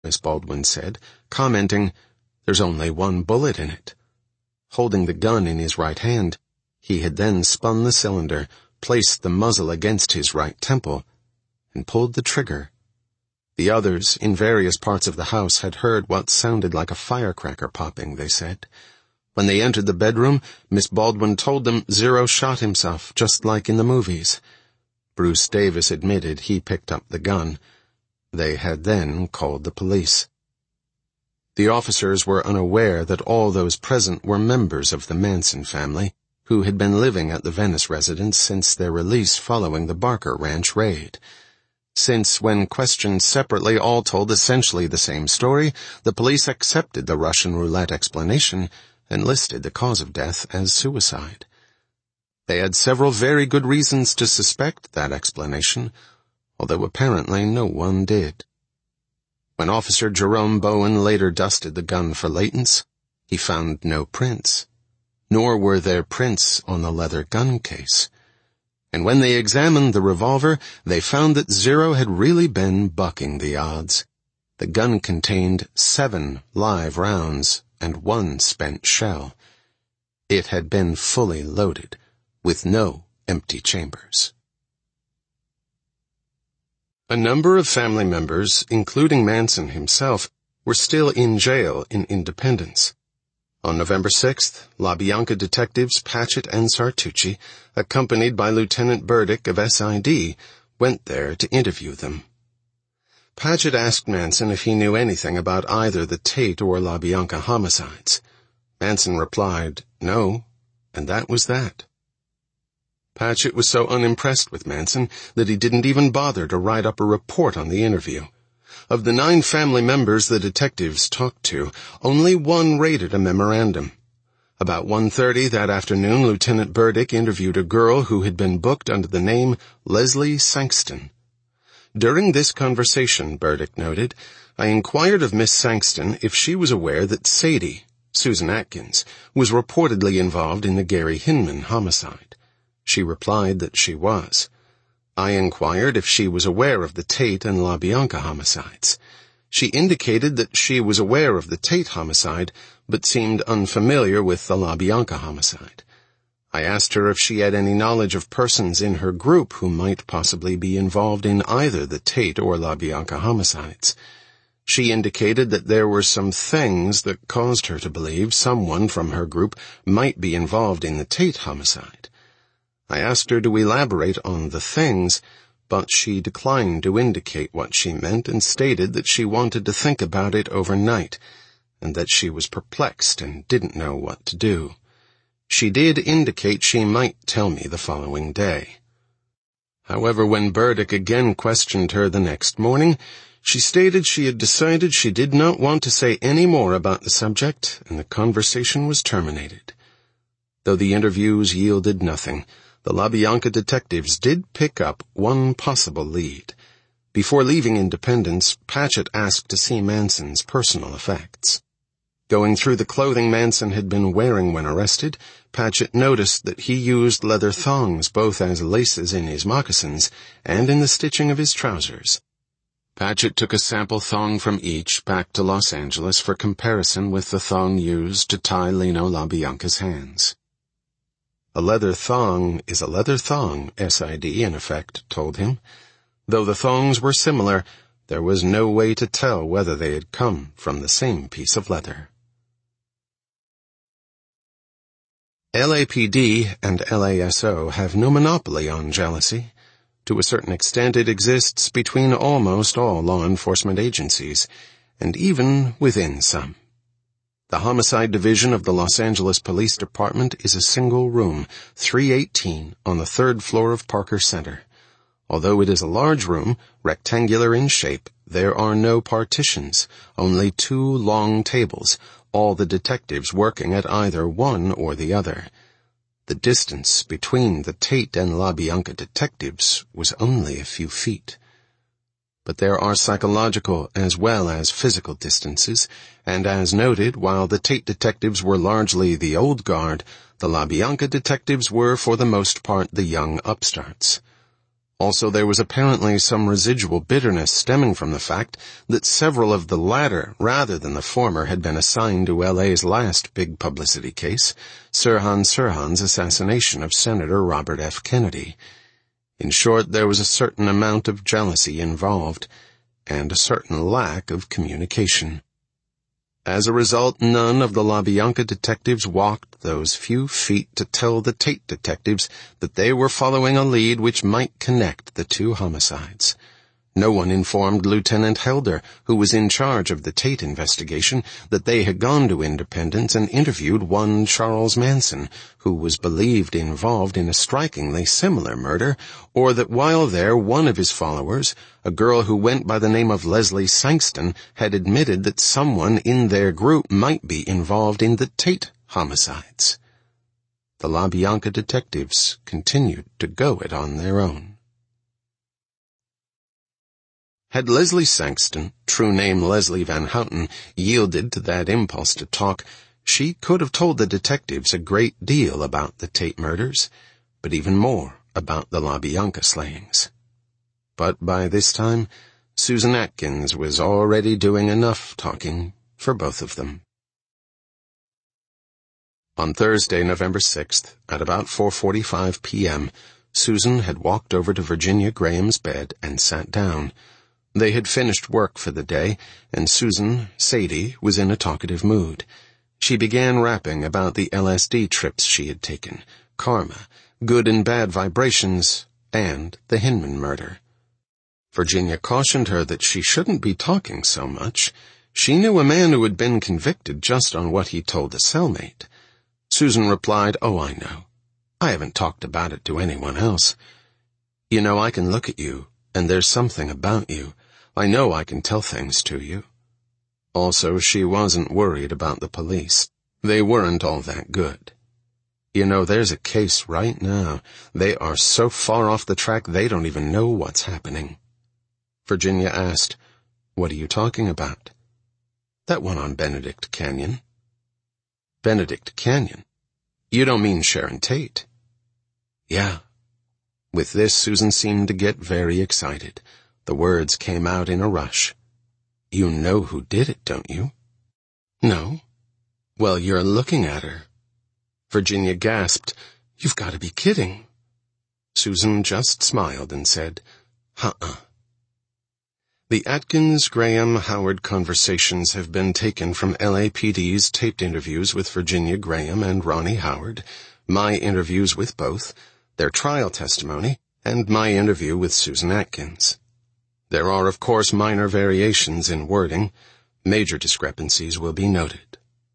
Miss Baldwin said, commenting, "There's only one bullet in it." Holding the gun in his right hand, he had then spun the cylinder, placed the muzzle against his right temple, and pulled the trigger. The others, in various parts of the house, had heard what sounded like a firecracker popping, they said. When they entered the bedroom, Miss Baldwin told them Zero shot himself, just like in the movies. Bruce Davis admitted he picked up the gun. They had then called the police. The officers were unaware that all those present were members of the Manson family, who had been living at the Venice residence since their release following the Barker Ranch raid. Since, when questioned separately, all told essentially the same story, the police accepted the Russian roulette explanation and listed the cause of death as suicide. They had several very good reasons to suspect that explanation, although apparently no one did. When Officer Jerome Bowen later dusted the gun for latents, he found no prints, nor were there prints on the leather gun case. And when they examined the revolver, they found that Zero had really been bucking the odds. The gun contained 7 live rounds and 1 spent shell. It had been fully loaded, with no empty chambers. A number of family members, including Manson himself, were still in jail in Independence. On November 6th, LaBianca detectives Patchett and Sartucci, accompanied by Lieutenant Burdick of SID, went there to interview them. Patchett asked Manson if he knew anything about either the Tate or LaBianca homicides. Manson replied, "No," and that was that. Patchett was so unimpressed with Manson that he didn't even bother to write up a report on the interview. Of the 9 family members the detectives talked to, only 1 rated a memorandum. About 1:30 that afternoon, Lieutenant Burdick interviewed a girl who had been booked under the name Leslie Sankston. During this conversation, Burdick noted, I inquired of Miss Sankston if she was aware that Sadie, Susan Atkins, was reportedly involved in the Gary Hinman homicide. She replied that she was. I inquired if she was aware of the Tate and LaBianca homicides. She indicated that she was aware of the Tate homicide, but seemed unfamiliar with the LaBianca homicide. I asked her if she had any knowledge of persons in her group who might possibly be involved in either the Tate or LaBianca homicides. She indicated that there were some things that caused her to believe someone from her group might be involved in the Tate homicide. I asked her to elaborate on the things, but she declined to indicate what she meant and stated that she wanted to think about it overnight, and that she was perplexed and didn't know what to do. She did indicate she might tell me the following day. However, when Burdick again questioned her the next morning, she stated she had decided she did not want to say any more about the subject, and the conversation was terminated. Though the interviews yielded nothing, the LaBianca detectives did pick up one possible lead. Before leaving Independence, Patchett asked to see Manson's personal effects. Going through the clothing Manson had been wearing when arrested, Patchett noticed that he used leather thongs both as laces in his moccasins and in the stitching of his trousers. Patchett took a sample thong from each back to Los Angeles for comparison with the thong used to tie Lino LaBianca's hands. A leather thong is a leather thong, SID in effect told him. Though the thongs were similar, there was no way to tell whether they had come from the same piece of leather. LAPD and LASO have no monopoly on jealousy. To a certain extent it exists between almost all law enforcement agencies, and even within some. The Homicide Division of the Los Angeles Police Department is a single room, 318, on the 3rd floor of Parker Center. Although it is a large room, rectangular in shape, there are no partitions, only 2 long tables, all the detectives working at either one or the other. The distance between the Tate and LaBianca detectives was only a few feet. But there are psychological as well as physical distances, and as noted, while the Tate detectives were largely the old guard, the LaBianca detectives were for the most part the young upstarts. Also, there was apparently some residual bitterness stemming from the fact that several of the latter, rather than the former, had been assigned to LA's last big publicity case, Sirhan Sirhan's assassination of Senator Robert F. Kennedy. In short, there was a certain amount of jealousy involved, and a certain lack of communication. As a result, none of the LaBianca detectives walked those few feet to tell the Tate detectives that they were following a lead which might connect the two homicides. No one informed Lieutenant Helder, who was in charge of the Tate investigation, that they had gone to Independence and interviewed one Charles Manson, who was believed involved in a strikingly similar murder, or that while there, one of his followers, a girl who went by the name of Leslie Sankston, had admitted that someone in their group might be involved in the Tate homicides. The LaBianca detectives continued to go it on their own. Had Leslie Sankston, true name Leslie Van Houten, yielded to that impulse to talk, she could have told the detectives a great deal about the Tate murders, but even more about the LaBianca slayings. But by this time, Susan Atkins was already doing enough talking for both of them. On Thursday, November 6th, at about 4:45 p.m., Susan had walked over to Virginia Graham's bed and sat down. They had finished work for the day, and Susan, Sadie, was in a talkative mood. She began rapping about the LSD trips she had taken, karma, good and bad vibrations, and the Hinman murder. Virginia cautioned her that she shouldn't be talking so much. She knew a man who had been convicted just on what he told a cellmate. Susan replied, "Oh, I know. I haven't talked about it to anyone else. You know, I can look at you, and there's something about you. I know I can tell things to you." Also, she wasn't worried about the police. They weren't all that good. "You know, there's a case right now. They are so far off the track they don't even know what's happening." Virginia asked, "What are you talking about?" "That one on Benedict Canyon." "Benedict Canyon? You don't mean Sharon Tate?" "Yeah." With this, Susan seemed to get very excited. The words came out in a rush. "You know who did it, don't you?" "No." "Well, you're looking at her." Virginia gasped, "You've got to be kidding." Susan just smiled and said, "Uh-uh." The Atkins-Graham-Howard conversations have been taken from LAPD's taped interviews with Virginia Graham and Ronnie Howard, my interviews with both, their trial testimony, and my interview with Susan Atkins. There are, of course, minor variations in wording. Major discrepancies will be noted.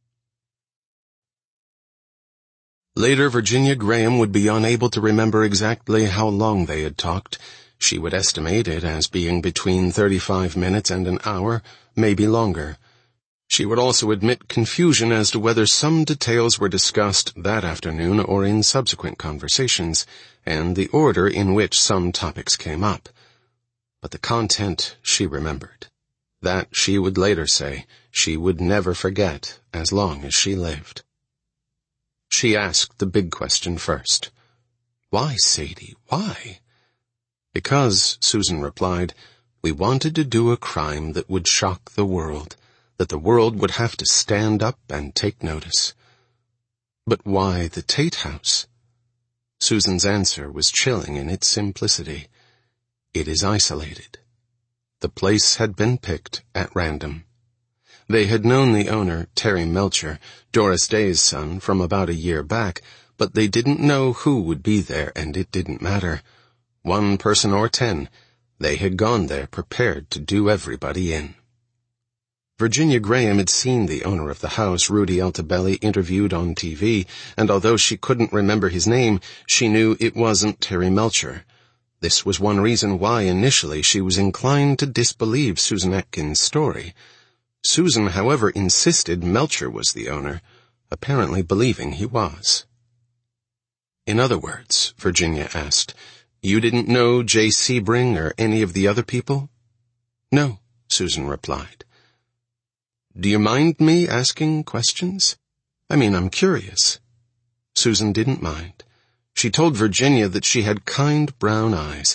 Later, Virginia Graham would be unable to remember exactly how long they had talked. She would estimate it as being between 35 minutes and an hour, maybe longer. She would also admit confusion as to whether some details were discussed that afternoon or in subsequent conversations, and the order in which some topics came up. But the content she remembered. That, she would later say, she would never forget as long as she lived. She asked the big question first. "Why, Sadie, why?" "Because," Susan replied, "we wanted to do a crime that would shock the world, that the world would have to stand up and take notice." "But why the Tate House?" Susan's answer was chilling in its simplicity. "It is isolated." The place had been picked at random. They had known the owner, Terry Melcher, Doris Day's son, from about a year back, but they didn't know who would be there, and it didn't matter. 1 person or 10, they had gone there prepared to do everybody in. Virginia Graham had seen the owner of the house, Rudy Altobelli, interviewed on TV, and although she couldn't remember his name, she knew it wasn't Terry Melcher. This was one reason why initially she was inclined to disbelieve Susan Atkins' story. Susan, however, insisted Melcher was the owner, apparently believing he was. "In other words," Virginia asked, "you didn't know Jay Sebring or any of the other people?" "No," Susan replied. "Do you mind me asking questions? I mean, I'm curious." Susan didn't mind. She told Virginia that she had kind brown eyes.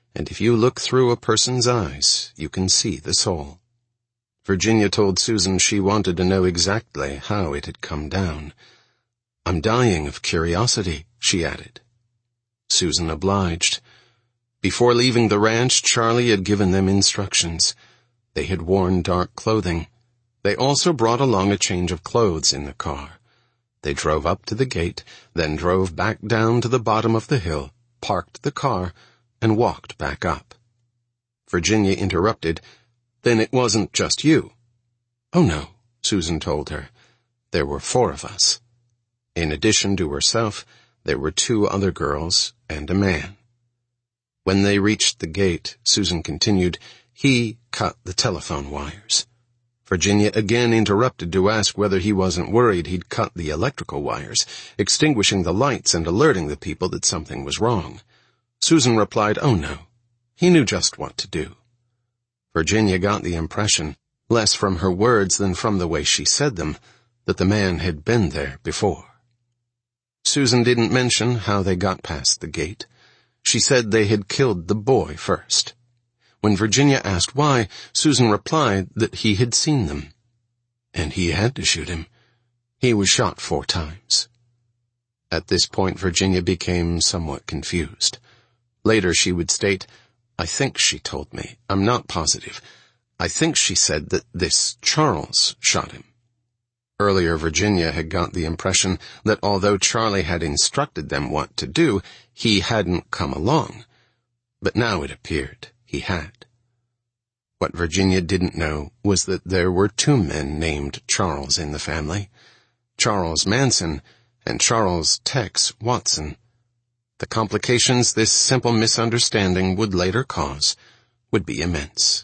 and if you look through a person's eyes, you can see the soul. Virginia told Susan she wanted to know exactly how it had come down. "I'm dying of curiosity," she added. Susan obliged. Before leaving the ranch, Charlie had given them instructions. They had worn dark clothing. They also brought along a change of clothes in the car. They drove up to the gate, then drove back down to the bottom of the hill, parked the car, and walked back up. Virginia interrupted. "Then it wasn't just you?" "Oh, no," Susan told her. "There were 4 of us." In addition to herself, there were 2 other girls and a man. When they reached the gate, Susan continued, "He cut the telephone wires." Virginia again interrupted to ask whether he wasn't worried he'd cut the electrical wires, extinguishing the lights and alerting the people that something was wrong. Susan replied, "Oh, no. He knew just what to do." Virginia got the impression, less from her words than from the way she said them, that the man had been there before. Susan didn't mention how they got past the gate. She said they had killed the boy first. When Virginia asked why, Susan replied that he had seen them. And he had to shoot him. He was shot 4 times. At this point, Virginia became somewhat confused. Later she would state, "I think she told me. I'm not positive. I think she said that this Charles shot him." Earlier, Virginia had got the impression that although Charlie had instructed them what to do, he hadn't come along. But now it appeared he had. What Virginia didn't know was that there were 2 men named Charles in the family, Charles Manson and Charles Tex Watson. The complications this simple misunderstanding would later cause would be immense.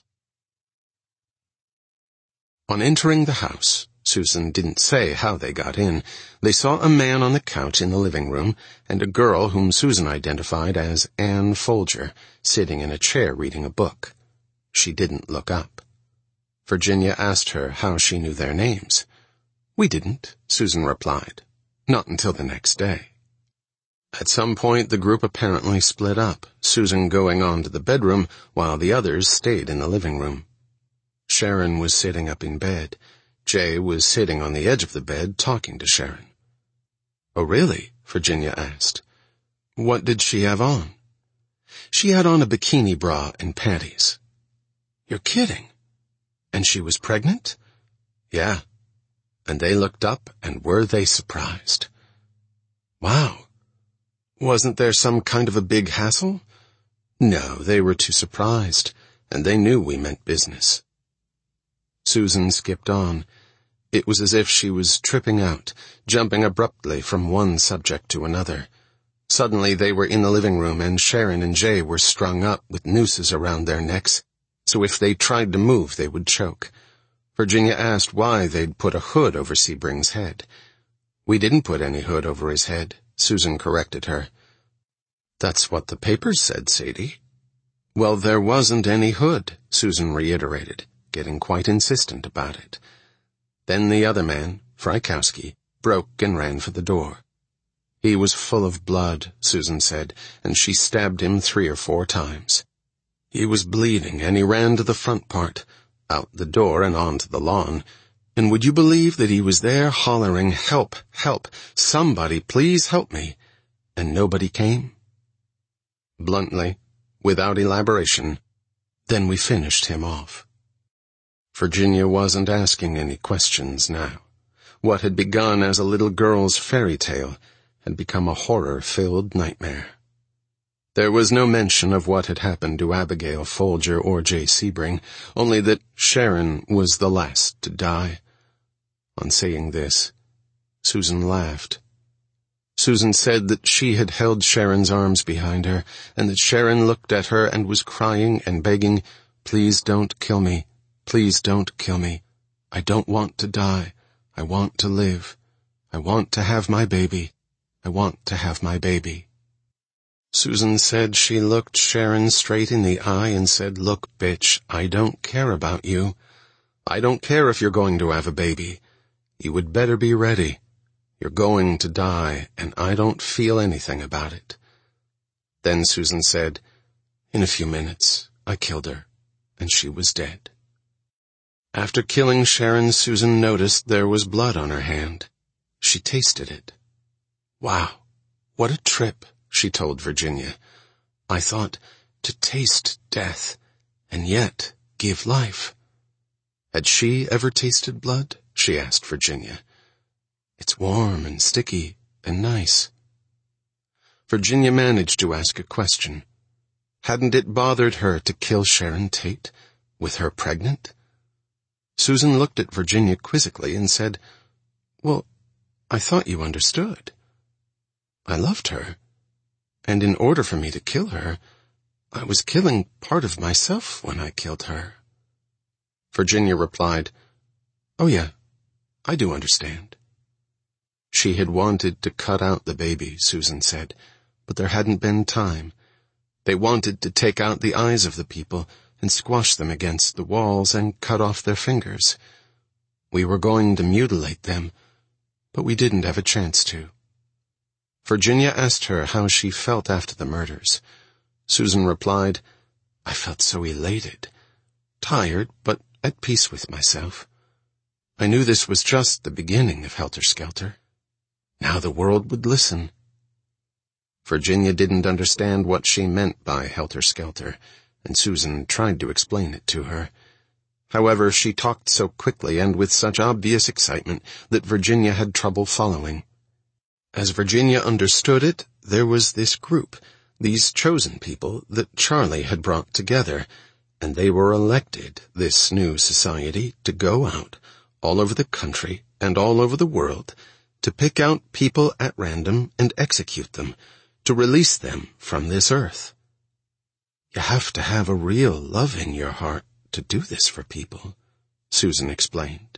On entering the house, Susan didn't say how they got in. They saw a man on the couch in the living room and a girl whom Susan identified as Anne Folger sitting in a chair reading a book. She didn't look up. Virginia asked her how she knew their names. "We didn't," Susan replied. "Not until the next day." At some point, the group apparently split up, Susan going on to the bedroom while the others stayed in the living room. Sharon was sitting up in bed. Jay was sitting on the edge of the bed talking to Sharon. "Oh, really?" Virginia asked. "What did she have on?" "She had on a bikini bra and panties." "You're kidding. And she was pregnant?" "Yeah." And they looked up, and were they surprised. "Wow. Wasn't there some kind of a big hassle?" "No, they were too surprised, and they knew we meant business." Susan skipped on. It was as if she was tripping out, jumping abruptly from one subject to another. Suddenly they were in the living room, and Sharon and Jay were strung up with nooses around their necks, so if they tried to move they would choke. Virginia asked why they'd put a hood over Sebring's head. "We didn't put any hood over his head," Susan corrected her. "That's what the papers said, Sadie." "Well, there wasn't any hood," Susan reiterated, getting quite insistent about it. Then the other man, Frykowski, broke and ran for the door. "He was full of blood," Susan said, and she stabbed him 3 or 4 times. "He was bleeding, and he ran to the front part, out the door and onto the lawn. And would you believe that he was there hollering, 'Help, help, somebody, please help me,' and nobody came?" Bluntly, without elaboration, then we finished him off. Virginia wasn't asking any questions now. What had begun as a little girl's fairy tale had become a horror-filled nightmare. There was no mention of what had happened to Abigail Folger or Jay Sebring, only that Sharon was the last to die. On saying this, Susan laughed. Susan said that she had held Sharon's arms behind her, and that Sharon looked at her and was crying and begging, "Please don't kill me. Please don't kill me. I don't want to die. I want to live. I want to have my baby. I want to have my baby." Susan said she looked Sharon straight in the eye and said, "Look, bitch, I don't care about you. I don't care if you're going to have a baby. You would better be ready. You're going to die, and I don't feel anything about it." Then Susan said, In a few minutes, I killed her, and she was dead. After killing Sharon, Susan noticed there was blood on her hand. She tasted it. Wow, what a trip, she told Virginia. I thought, to taste death, and yet give life. Had she ever tasted blood? She asked Virginia. It's warm and sticky and nice. Virginia managed to ask a question. Hadn't it bothered her to kill Sharon Tate, with her pregnant? Susan looked at Virginia quizzically and said, Well, I thought you understood. I loved her, and in order for me to kill her, I was killing part of myself when I killed her. Virginia replied, Oh yeah, I do understand. She had wanted to cut out the baby, Susan said, but there hadn't been time. They wanted to take out the eyes of the people and squash them against the walls and cut off their fingers. We were going to mutilate them, but we didn't have a chance to. Virginia asked her how she felt after the murders. Susan replied, I felt so elated, tired, but at peace with myself. I knew this was just the beginning of Helter Skelter. Now the world would listen. Virginia didn't understand what she meant by Helter Skelter, and Susan tried to explain it to her. However, she talked so quickly and with such obvious excitement that Virginia had trouble following. As Virginia understood it, there was this group, these chosen people that Charlie had brought together, and they were elected, this new society, to go out, all over the country and all over the world, to pick out people at random and execute them, to release them from this earth. You have to have a real love in your heart to do this for people, Susan explained.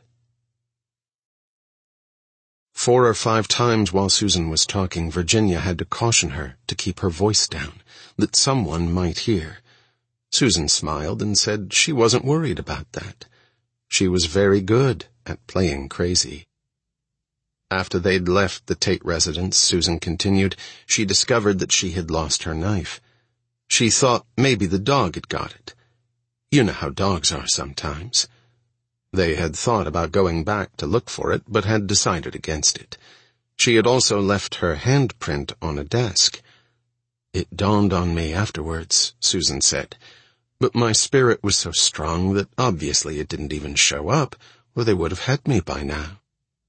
4 or 5 times while Susan was talking, Virginia had to caution her to keep her voice down, that someone might hear. Susan smiled and said she wasn't worried about that. She was very good at playing crazy. After they'd left the Tate residence, Susan continued, she discovered that she had lost her knife. She thought maybe the dog had got it. You know how dogs are sometimes. They had thought about going back to look for it, but had decided against it. She had also left her handprint on a desk. It dawned on me afterwards, Susan said, but my spirit was so strong that obviously it didn't even show up, or they would have had me by now.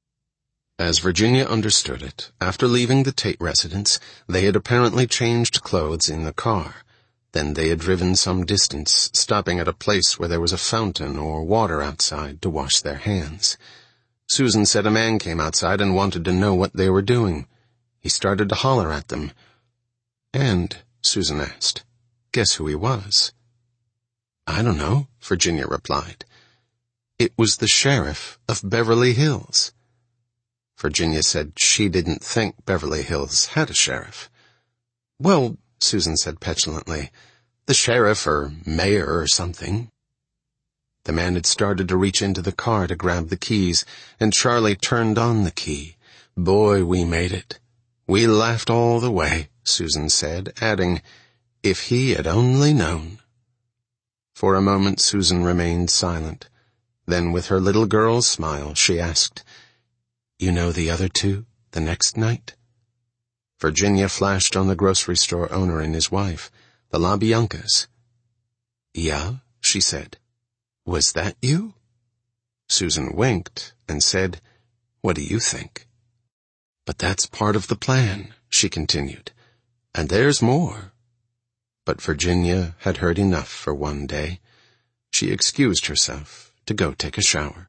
As Virginia understood it, after leaving the Tate residence, they had apparently changed clothes in the car. Then they had driven some distance, stopping at a place where there was a fountain or water outside to wash their hands. Susan said a man came outside and wanted to know what they were doing. He started to holler at them. And, Susan asked, guess who he was? I don't know, Virginia replied. It was the sheriff of Beverly Hills. Virginia said she didn't think Beverly Hills had a sheriff. Well, Susan said petulantly, the sheriff or mayor or something. The man had started to reach into the car to grab the keys, and Charlie turned on the key. Boy, we made it. We laughed all the way, Susan said, adding, if he had only known. For a moment Susan remained silent. Then with her little girl's smile, she asked, You know the other two, the next night? Virginia flashed on the grocery store owner and his wife, the LaBiancas. Yeah, she said. Was that you? Susan winked and said, What do you think? But that's part of the plan, she continued. And there's more. But Virginia had heard enough for one day. She excused herself to go take a shower.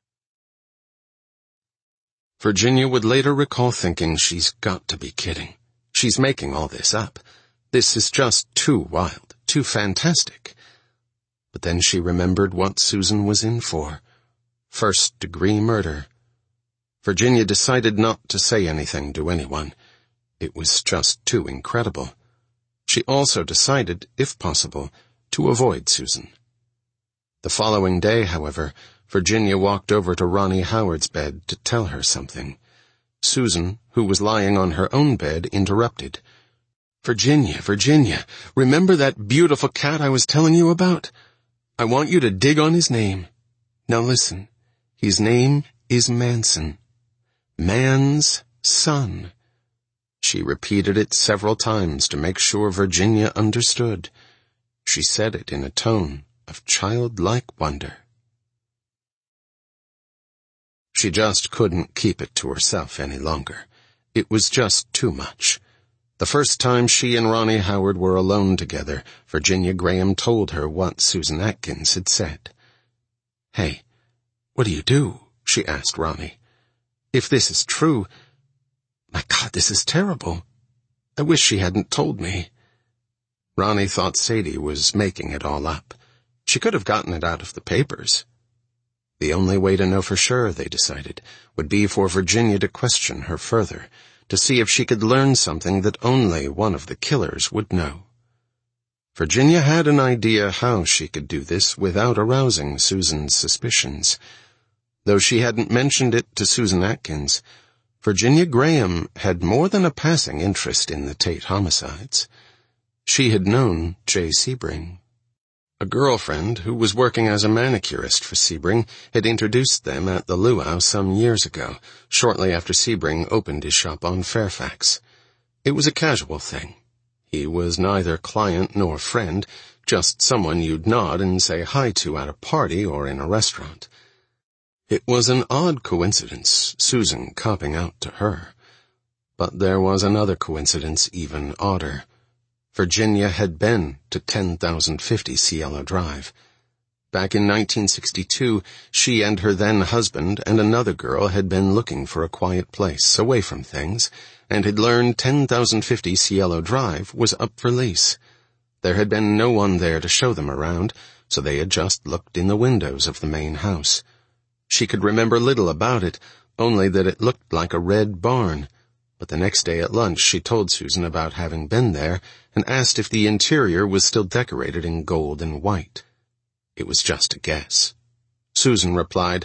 Virginia would later recall thinking, she's got to be kidding. She's making all this up. This is just too wild, too fantastic. But then she remembered what Susan was in for. First-degree murder. Virginia decided not to say anything to anyone. It was just too incredible. She also decided, if possible, to avoid Susan. The following day, however, Virginia walked over to Ronnie Howard's bed to tell her something. Susan, who was lying on her own bed, interrupted. Virginia, remember that beautiful cat I was telling you about? I want you to dig on his name. Now listen, his name is Manson. Man's son." She repeated it several times to make sure Virginia understood. She said it in a tone of childlike wonder. She just couldn't keep it to herself any longer. It was just too much. The first time she and Ronnie Howard were alone together, Virginia Graham told her what Susan Atkins had said. "Hey, what do you do?" she asked Ronnie. "If this is true, my God, this is terrible. I wish she hadn't told me." Ronnie thought Sadie was making it all up. She could have gotten it out of the papers. The only way to know for sure, they decided, would be for Virginia to question her further, to see if she could learn something that only one of the killers would know. Virginia had an idea how she could do this without arousing Susan's suspicions. Though she hadn't mentioned it to Susan Atkins, Virginia Graham had more than a passing interest in the Tate homicides. She had known Jay Sebring. A girlfriend who was working as a manicurist for Sebring had introduced them at the Luau some years ago, shortly after Sebring opened his shop on Fairfax. It was a casual thing. He was neither client nor friend, just someone you'd nod and say hi to at a party or in a restaurant. It was an odd coincidence, Susan copping out to her. But there was another coincidence even odder. Virginia had been to 10,050 Cielo Drive. Back in 1962, she and her then-husband and another girl had been looking for a quiet place, away from things, and had learned 10,050 Cielo Drive was up for lease. There had been no one there to show them around, so they had just looked in the windows of the main house. She could remember little about it, only that it looked like a red barn. But the next day at lunch she told Susan about having been there and asked if the interior was still decorated in gold and white. It was just a guess. Susan replied,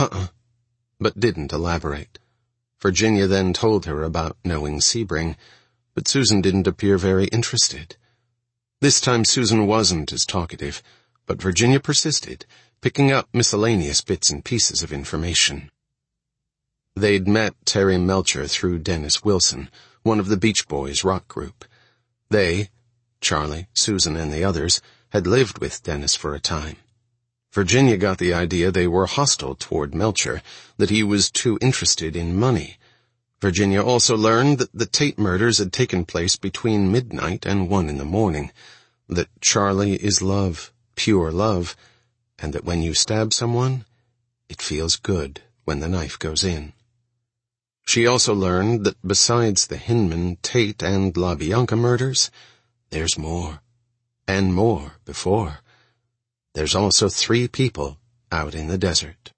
but didn't elaborate. Virginia then told her about knowing Sebring, but Susan didn't appear very interested. This time Susan wasn't as talkative, but Virginia persisted, picking up miscellaneous bits and pieces of information. They'd met Terry Melcher through Dennis Wilson, one of the Beach Boys rock group. They, Charlie, Susan, and the others, had lived with Dennis for a time. Virginia got the idea they were hostile toward Melcher, that he was too interested in money. Virginia also learned that the Tate murders had taken place between midnight and 1 in the morning, that Charlie is love, pure love, and that when you stab someone, it feels good when the knife goes in. She also learned that besides the Hinman, Tate, and LaBianca murders, there's more, and more before. There's also 3 people out in the desert.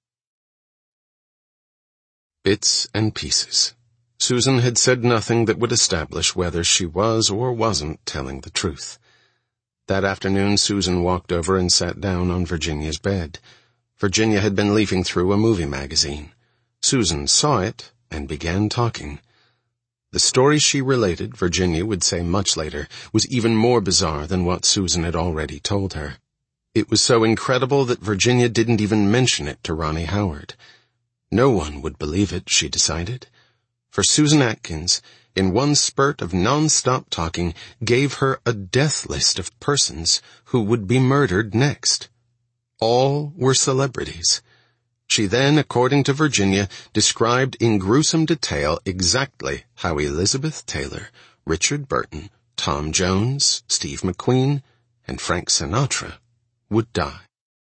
Bits and pieces. Susan had said nothing that would establish whether she was or wasn't telling the truth. That afternoon Susan walked over and sat down on Virginia's bed. Virginia had been leafing through a movie magazine. Susan saw it and began talking. The story she related, Virginia would say much later, was even more bizarre than what Susan had already told her. It was so incredible that Virginia didn't even mention it to Ronnie Howard. No one would believe it, she decided. For Susan Atkins, in one spurt of non-stop talking, gave her a death list of persons who would be murdered next. All were celebrities. She then, according to Virginia, described in gruesome detail exactly how Elizabeth Taylor, Richard Burton, Tom Jones, Steve McQueen, and Frank Sinatra would die.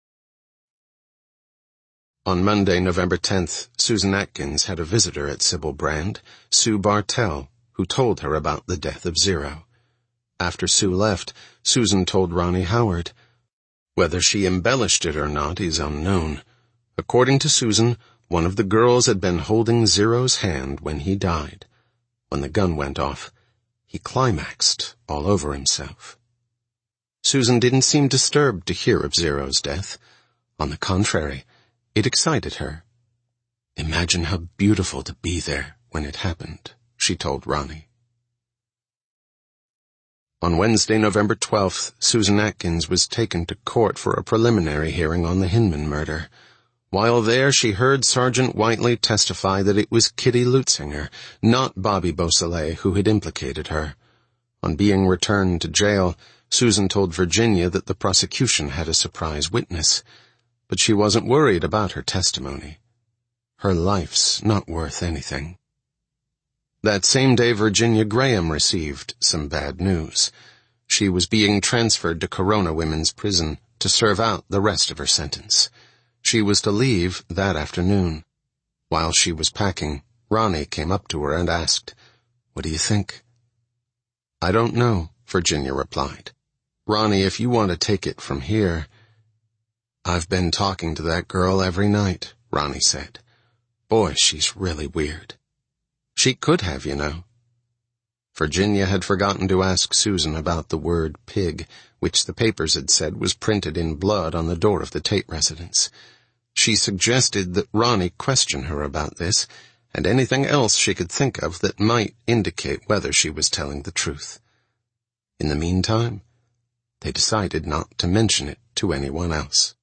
On Monday, November 10th, Susan Atkins had a visitor at Sybil Brand, Sue Bartell, who told her about the death of Zero. After Sue left, Susan told Ronnie Howard. Whether she embellished it or not is unknown. According to Susan, one of the girls had been holding Zero's hand when he died. When the gun went off, he climaxed all over himself. Susan didn't seem disturbed to hear of Zero's death. On the contrary, it excited her. Imagine how beautiful to be there when it happened, she told Ronnie. On Wednesday, November 12th, Susan Atkins was taken to court for a preliminary hearing on the Hinman murder. While there, she heard Sergeant Whiteley testify that it was Kitty Lutzinger, not Bobby Beausoleil, who had implicated her. On being returned to jail, Susan told Virginia that the prosecution had a surprise witness, but she wasn't worried about her testimony. Her life's not worth anything. That same day, Virginia Graham received some bad news. She was being transferred to Corona Women's Prison to serve out the rest of her sentence. She was to leave that afternoon. While she was packing, Ronnie came up to her and asked, "What do you think?" "I don't know," Virginia replied. "Ronnie, if you want to take it from here—" "I've been talking to that girl every night," Ronnie said. "Boy, she's really weird. She could have, you know." Virginia had forgotten to ask Susan about the word pig, which the papers had said was printed in blood on the door of the Tate residence. She suggested that Ronnie question her about this, and anything else she could think of that might indicate whether she was telling the truth. In the meantime, they decided not to mention it to anyone else.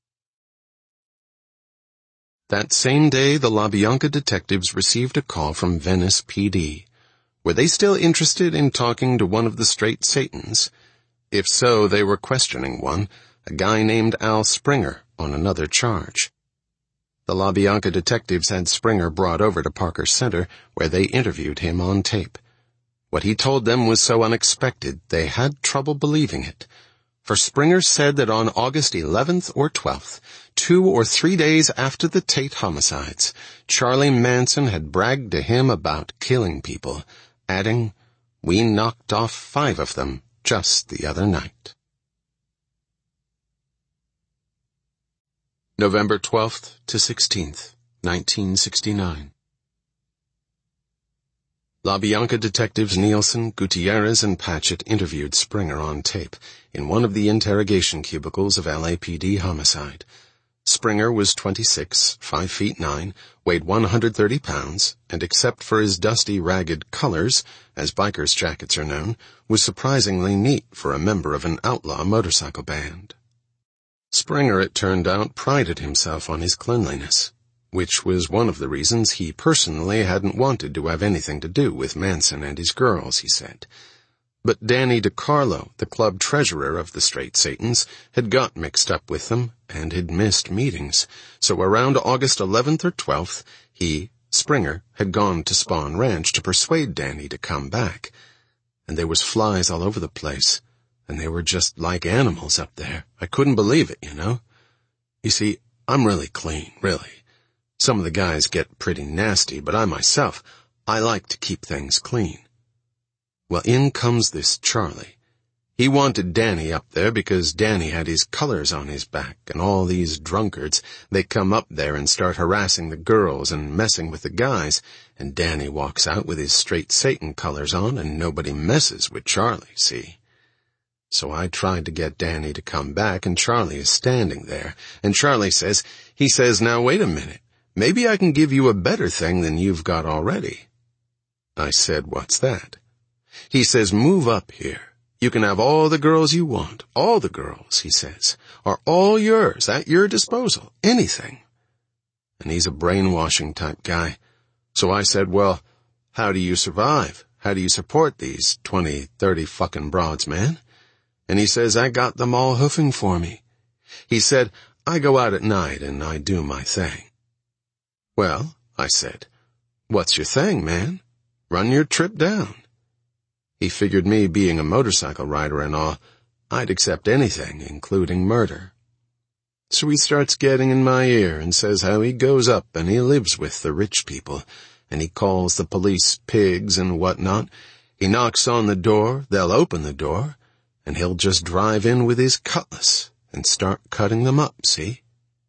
That same day, the LaBianca detectives received a call from Venice PD. Were they still interested in talking to one of the straight Satans? If so, they were questioning one, a guy named Al Springer, on another charge. The LaBianca detectives had Springer brought over to Parker Center, where they interviewed him on tape. What he told them was so unexpected, they had trouble believing it. For Springer said that on August 11th or 12th, 2 or 3 days after the Tate homicides, Charlie Manson had bragged to him about killing people, adding, "We knocked off 5 of them just the other night." November 12th to 16th, 1969. LaBianca detectives Nielsen, Gutierrez, and Patchett interviewed Springer on tape in one of the interrogation cubicles of LAPD homicide. Springer was 26, 5 feet 9, weighed 130 pounds, and except for his dusty, ragged colors, as bikers' jackets are known, was surprisingly neat for a member of an outlaw motorcycle band. Springer, it turned out, prided himself on his cleanliness, which was one of the reasons he personally hadn't wanted to have anything to do with Manson and his girls, he said. But Danny DiCarlo, the club treasurer of the Straight Satans, had got mixed up with them and had missed meetings, so around August 11th or 12th, he, Springer, had gone to Spawn Ranch to persuade Danny to come back. And there was flies all over the place, and they were just like animals up there. I couldn't believe it, you know. You see, I'm really clean, really. Some of the guys get pretty nasty, but I myself, I like to keep things clean. Well, in comes this Charlie. He wanted Danny up there because Danny had his colors on his back, and all these drunkards, they come up there and start harassing the girls and messing with the guys, and Danny walks out with his Straight Satan colors on, and nobody messes with Charlie, see? So I tried to get Danny to come back, and Charlie is standing there, and Charlie says, "Now wait a minute. Maybe I can give you a better thing than you've got already." I said, "What's that?" He says, "Move up here. You can have all the girls you want. All the girls," he says, "are all yours, at your disposal. Anything." And he's a brainwashing type guy. So I said, "Well, how do you survive? How do you support these 20, 30 fucking broads, man?" And he says, "I got them all hoofing for me." He said, "I go out at night and I do my thing." "Well," I said, "what's your thing, man? Run your trip down." He figured me being a motorcycle rider and all, I'd accept anything, including murder. So he starts getting in my ear and says how he goes up and he lives with the rich people, and he calls the police pigs and whatnot. He knocks on the door, they'll open the door, and he'll just drive in with his cutlass and start cutting them up, see?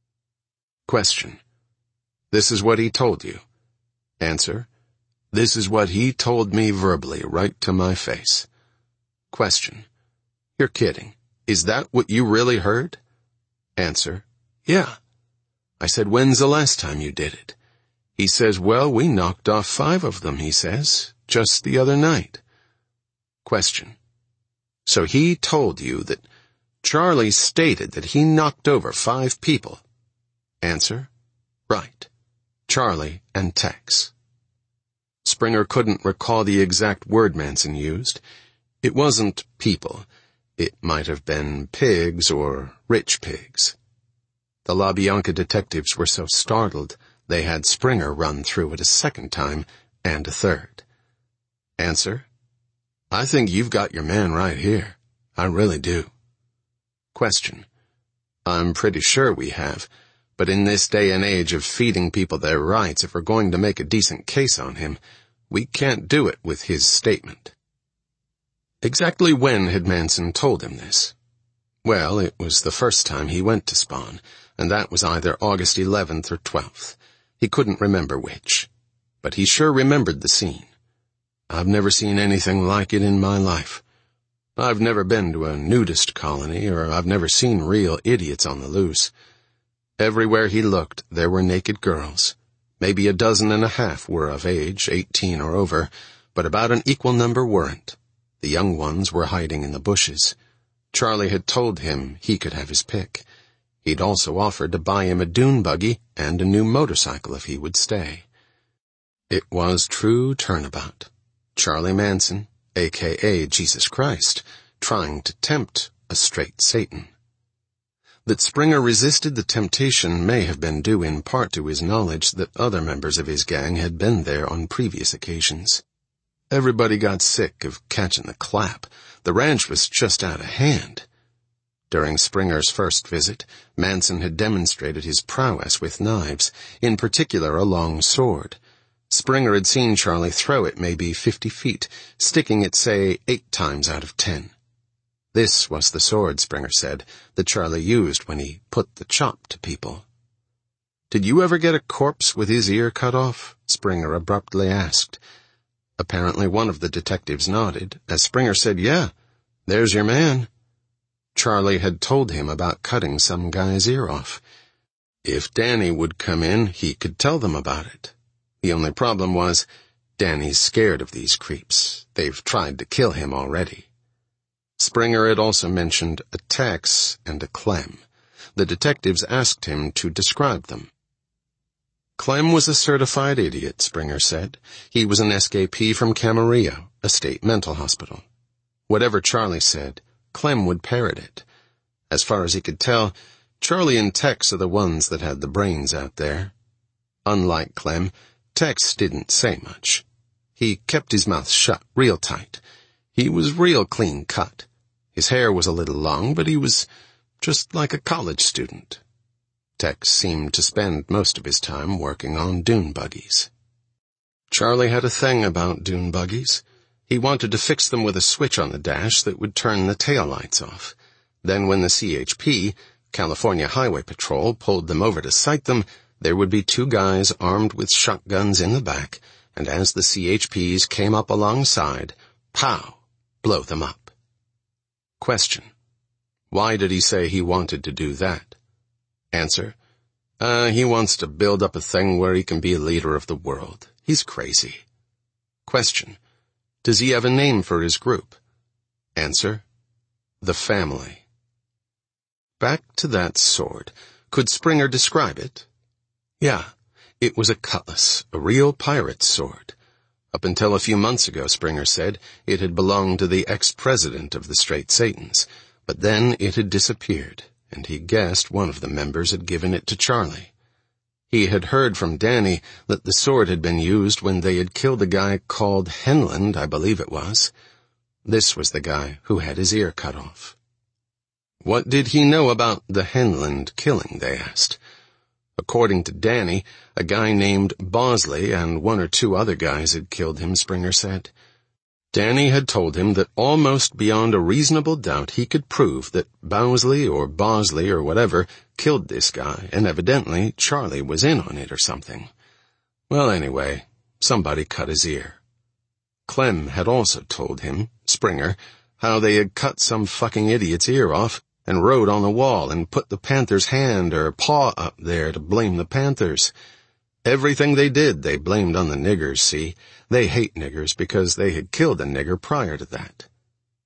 Question: this is what he told you? Answer: this is what he told me verbally, right to my face. Question: you're kidding. Is that what you really heard? Answer: yeah. I said, when's the last time you did it? He says, well, we knocked off 5 of them, he says, just the other night. Question: So he told you that Charlie stated that he knocked over 5 people. Answer: right. Charlie and Tex. Springer couldn't recall the exact word Manson used. It wasn't people. It might have been pigs or rich pigs. The LaBianca detectives were so startled, they had Springer run through it a second time and a third. Answer: I think you've got your man right here. I really do. Question: I'm pretty sure we have, but in this day and age of feeding people their rights, if we're going to make a decent case on him, we can't do it with his statement. Exactly when had Manson told him this? Well, it was the first time he went to Spahn, and that was either August 11th or 12th. He couldn't remember which. But he sure remembered the scene. I've never seen anything like it in my life. I've never been to a nudist colony, or I've never seen real idiots on the loose. Everywhere he looked, there were naked girls. Maybe 12 were of age, 18 or over, but about an equal number weren't. The young ones were hiding in the bushes. Charlie had told him he could have his pick. He'd also offered to buy him a dune buggy and a new motorcycle if he would stay. It was true turnabout. Charlie Manson, a.k.a. Jesus Christ, trying to tempt a straight Satan. That Springer resisted the temptation may have been due in part to his knowledge that other members of his gang had been there on previous occasions. Everybody got sick of catching the clap. The ranch was just out of hand. During Springer's first visit, Manson had demonstrated his prowess with knives, in particular a long sword. Springer had seen Charlie throw it maybe 50 feet, sticking it, say, 8 times out of 10. This was the sword, Springer said, that Charlie used when he put the chop to people. "Did you ever get a corpse with his ear cut off?" Springer abruptly asked. Apparently one of the detectives nodded, as Springer said, "Yeah, there's your man." Charlie had told him about cutting some guy's ear off. If Danny would come in, he could tell them about it. The only problem was, Danny's scared of these creeps. They've tried to kill him already. Springer had also mentioned a Tex and a Clem. The detectives asked him to describe them. Clem was a certified idiot, Springer said. He was an escapee from Camarillo, a state mental hospital. Whatever Charlie said, Clem would parrot it. As far as he could tell, Charlie and Tex are the ones that had the brains out there. Unlike Clem, Tex didn't say much. He kept his mouth shut real tight. He was real clean cut. His hair was a little long, but he was just like a college student. Tex seemed to spend most of his time working on dune buggies. Charlie had a thing about dune buggies. He wanted to fix them with a switch on the dash that would turn the taillights off. Then when the CHP, California Highway Patrol, pulled them over to sight them, there would be 2 guys armed with shotguns in the back, and as the CHPs came up alongside, pow, blow them up. Question: why did he say he wanted to do that? Answer: he wants to build up a thing where he can be a leader of the world. He's crazy. Question: does he have a name for his group? Answer: the Family. Back to that sword. Could Springer describe it? Yeah, it was a cutlass, a real pirate's sword. Up until a few months ago, Springer said, it had belonged to the ex-president of the Straight Satans, but then it had disappeared, and he guessed one of the members had given it to Charlie. He had heard from Danny that the sword had been used when they had killed a guy called Henland, I believe it was. This was the guy who had his ear cut off. What did he know about the Henland killing, they asked. According to Danny, a guy named Bosley and 1 or 2 other guys had killed him, Springer said. Danny had told him that almost beyond a reasonable doubt he could prove that Bosley or whatever killed this guy, and evidently Charlie was in on it or something. Well, anyway, somebody cut his ear. Clem had also told him, Springer, how they had cut some fucking idiot's ear off and wrote on the wall and put the panther's hand or paw up there to blame the panthers. Everything they did, they blamed on the niggers, see? They hate niggers because they had killed a nigger prior to that.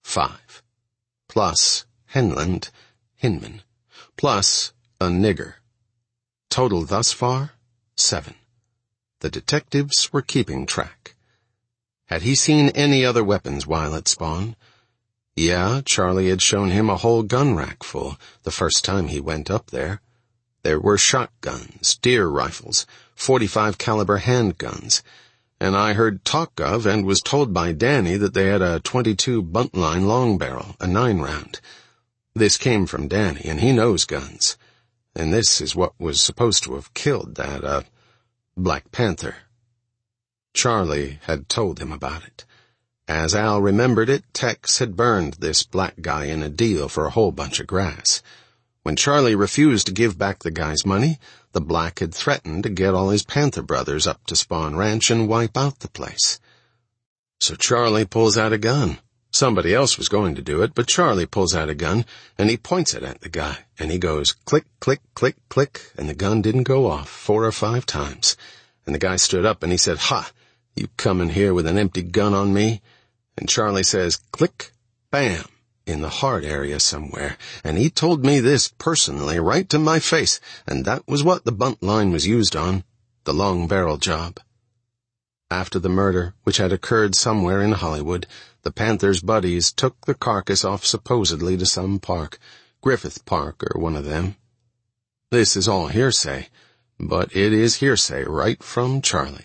5. Plus Hinman, plus a nigger. Total thus far, 7. The detectives were keeping track. Had he seen any other weapons while at Spawn? Yeah, Charlie had shown him a whole gun rack full the first time he went up there. There were shotguns, deer rifles, .45 caliber handguns, and I heard talk of and was told by Danny that they had a .22 buntline long barrel, a 9-round. This came from Danny, and he knows guns. And this is what was supposed to have killed that, Black Panther. Charlie had told him about it. As Al remembered it, Tex had burned this black guy in a deal for a whole bunch of grass. When Charlie refused to give back the guy's money, the black had threatened to get all his Panther brothers up to Spawn Ranch and wipe out the place. So Charlie pulls out a gun. Somebody else was going to do it, but Charlie pulls out a gun, and he points it at the guy, and he goes click, click, click, click, and the gun didn't go off 4 or 5 times. And the guy stood up and he said, "Ha, you come in here with an empty gun on me?" And Charlie says, click, bam, in the heart area somewhere, and he told me this personally right to my face, and that was what the bunt line was used on, the long barrel job. After the murder, which had occurred somewhere in Hollywood, the Panther's buddies took the carcass off supposedly to some park, Griffith Park or one of them. This is all hearsay, but it is hearsay right from Charlie.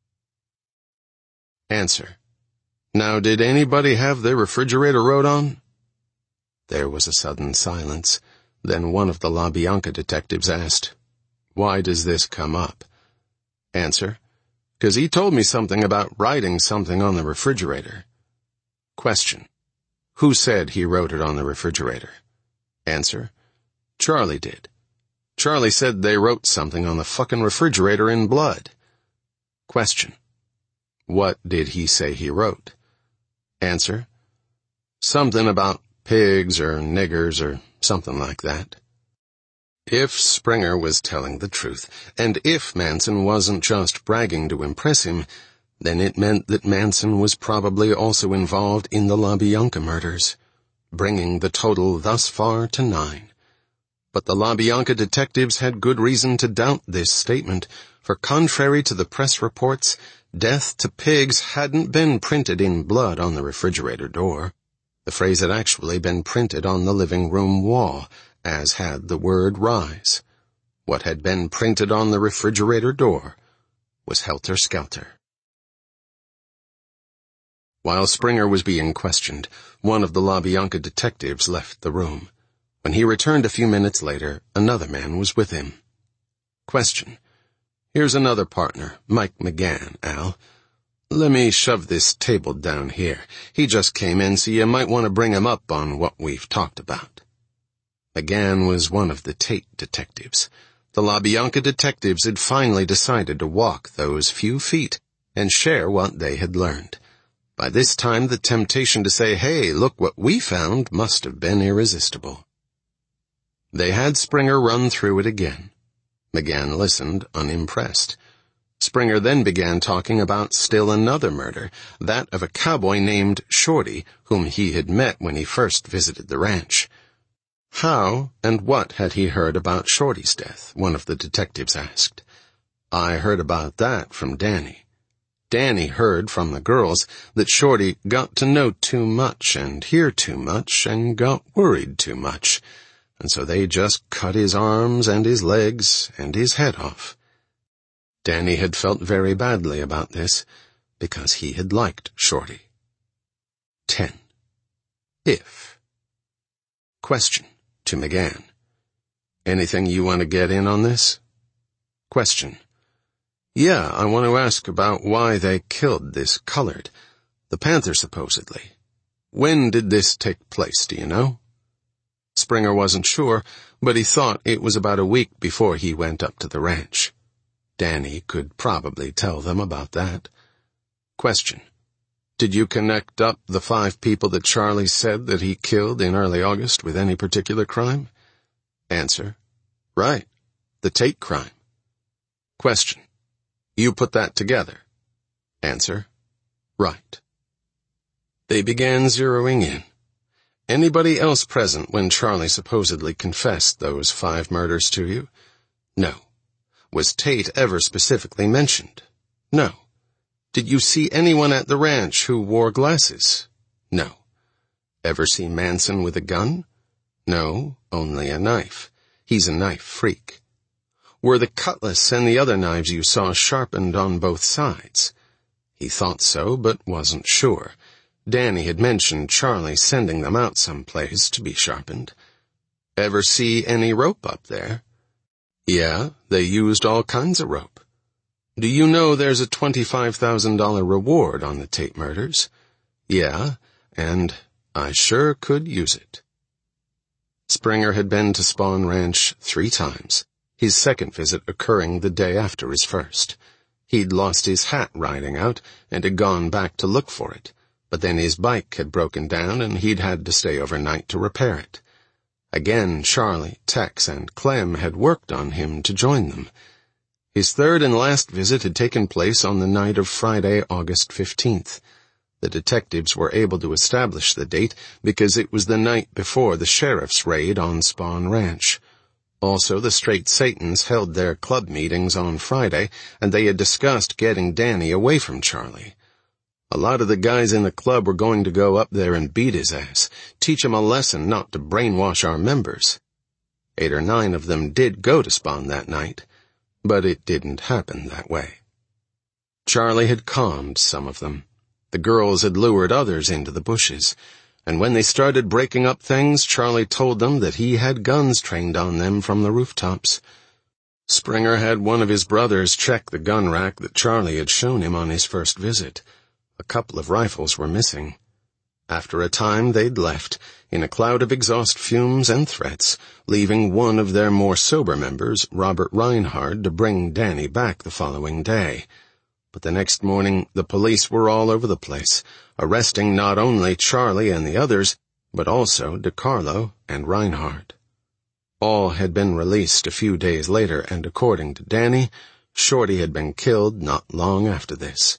Answer. Now, did anybody have their refrigerator wrote on? There was a sudden silence. Then one of the La Bianca detectives asked, "Why does this come up?" Answer. "'Cause he told me something about writing something on the refrigerator." Question. Who said he wrote it on the refrigerator? Answer. Charlie did. Charlie said they wrote something on the fucking refrigerator in blood. Question. What did he say he wrote? Answer. Something about pigs or niggers or something like that. If Springer was telling the truth, and if Manson wasn't just bragging to impress him, then it meant that Manson was probably also involved in the La Bianca murders, bringing the total thus far to 9. But the La Bianca detectives had good reason to doubt this statement, for contrary to the press reports, death to pigs hadn't been printed in blood on the refrigerator door. The phrase had actually been printed on the living room wall, as had the word rise. What had been printed on the refrigerator door was Helter Skelter. While Springer was being questioned, one of the La Bianca detectives left the room. When he returned a few minutes later, another man was with him. Question. Here's another partner, Mike McGann, Al. Let me shove this table down here. He just came in, so you might want to bring him up on what we've talked about. McGann was one of the Tate detectives. The La Bianca detectives had finally decided to walk those few feet and share what they had learned. By this time, the temptation to say, "Hey, look what we found," must have been irresistible. They had Springer run through it again. McGann listened, unimpressed. Springer then began talking about still another murder, that of a cowboy named Shorty, whom he had met when he first visited the ranch. How and what had he heard about Shorty's death? One of the detectives asked. I heard about that from Danny. Danny heard from the girls that Shorty got to know too much and hear too much and got worried too much, and so they just cut his arms and his legs and his head off. Danny had felt very badly about this, because he had liked Shorty. 10. If. Question to McGann. Anything you want to get in on this? Question. Yeah, I want to ask about why they killed this colored, the Panther supposedly. When did this take place, do you know? Springer wasn't sure, but he thought it was about a week before he went up to the ranch. Danny could probably tell them about that. Question. Did you connect up the 5 people that Charlie said that he killed in early August with any particular crime? Answer. Right. The Tate crime. Question. You put that together? Answer. Right. They began zeroing in. Anybody else present when Charlie supposedly confessed those 5 murders to you? No. Was Tate ever specifically mentioned? No. Did you see anyone at the ranch who wore glasses? No. Ever see Manson with a gun? No, only a knife. He's a knife freak. Were the cutlass and the other knives you saw sharpened on both sides? He thought so, but wasn't sure. Danny had mentioned Charlie sending them out someplace to be sharpened. Ever see any rope up there? Yeah, they used all kinds of rope. Do you know there's a $25,000 reward on the Tate murders? Yeah, and I sure could use it. Springer had been to Spahn Ranch 3 times, his second visit occurring the day after his first. He'd lost his hat riding out and had gone back to look for it, but then his bike had broken down and he'd had to stay overnight to repair it. Again, Charlie, Tex, and Clem had worked on him to join them. His third and last visit had taken place on the night of Friday, August 15th. The detectives were able to establish the date because it was the night before the sheriff's raid on Spahn Ranch. Also, the Straight Satans held their club meetings on Friday, and they had discussed getting Danny away from Charlie. A lot of the guys in the club were going to go up there and beat his ass, teach him a lesson not to brainwash our members. 8 or 9 of them did go to Spahn that night, but it didn't happen that way. Charlie had calmed some of them. The girls had lured others into the bushes, and when they started breaking up things, Charlie told them that he had guns trained on them from the rooftops. Springer had one of his brothers check the gun rack that Charlie had shown him on his first visit. A couple of rifles were missing. After a time, they'd left, in a cloud of exhaust fumes and threats, leaving one of their more sober members, Robert Reinhard, to bring Danny back the following day. But the next morning, the police were all over the place, arresting not only Charlie and the others, but also DeCarlo and Reinhard. All had been released a few days later, and according to Danny, Shorty had been killed not long after this.